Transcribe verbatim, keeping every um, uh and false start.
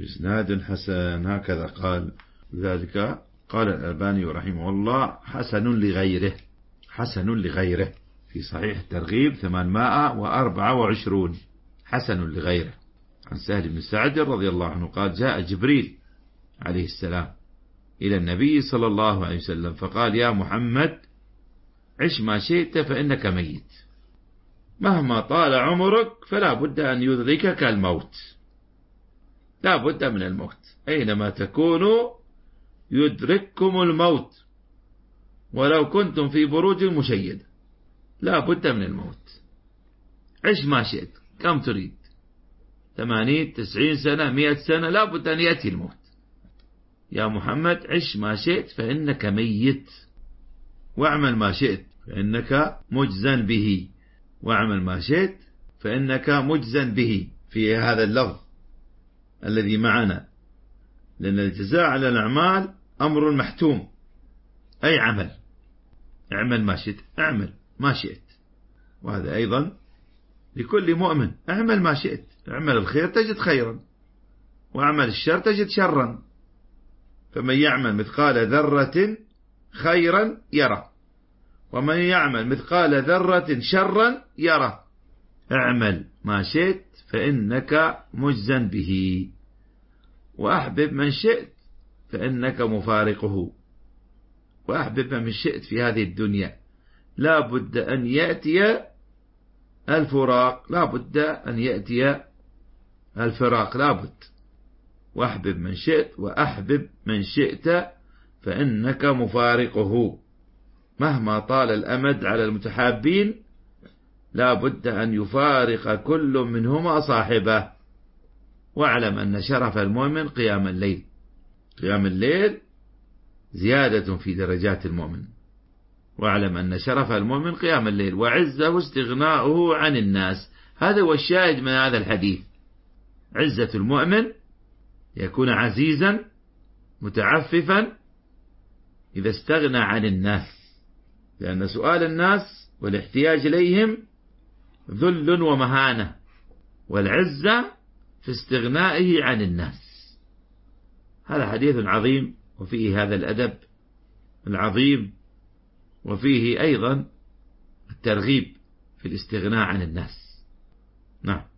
إسناد حسن، هكذا قال. لذلك قال الألباني رحمه الله حسن لغيره، حسن لغيره في صحيح الترغيب ثمانمائة وأربعة وعشرون، حسن لغيره. عن سهل بن سعد رضي الله عنه قال جاء جبريل عليه السلام إلى النبي صلى الله عليه وسلم فقال يا محمد عش ما شئت فإنك ميت، مهما طال عمرك فلا بد أن يدركك الموت، لا بد من الموت، أينما تكونوا يدرككم الموت ولو كنتم في بروج مشيدة، لا بد من الموت. عش ما شئت، كم تريد، ثمانين تسعين سنة مئة سنة، لا بد أن يأتي الموت. يا محمد عش ما شئت فإنك ميت، واعمل ما شئت فإنك مجزن به، واعمل ما شئت فإنك مجزن به في هذا اللفظ الذي معنا، لأن الجزاء على الأعمال أمر محتوم، أي عمل، اعمل ما شئت، اعمل ما شئت. وهذا أيضا لكل مؤمن، اعمل ما شئت، اعمل الخير تجد خيرا، واعمل الشر تجد شرا، فمن يعمل مثقال ذرة خيرا يره، ومن يعمل مثقال ذرة شرا يره. اعمل ما شئت فإنك مجزن به، وأحبب من شئت فإنك مفارقه، وأحبب من شئت في هذه الدنيا، لا بد أن يأتي الفراق، لا بد أن يأتي الفراق، لا بد. واحبب من شئت وأحبب من شئت فإنك مفارقه، مهما طال الأمد على المتحابين لا بد أن يفارق كل منهما صاحبه. واعلم أن شرف المؤمن قيام الليل، قيام الليل زيادة في درجات المؤمن. واعلم أن شرف المؤمن قيام الليل، وعزه استغناؤه عن الناس. هذا هو الشاهد من هذا الحديث، عزة المؤمن يكون عزيزا متعففا إذا استغنى عن الناس، لأن سؤال الناس والاحتياج إليهم ذل ومهانة، والعزة في استغنائه عن الناس. هذا حديث عظيم، وفيه هذا الأدب العظيم، وفيه أيضا الترغيب في الاستغناء عن الناس. نعم.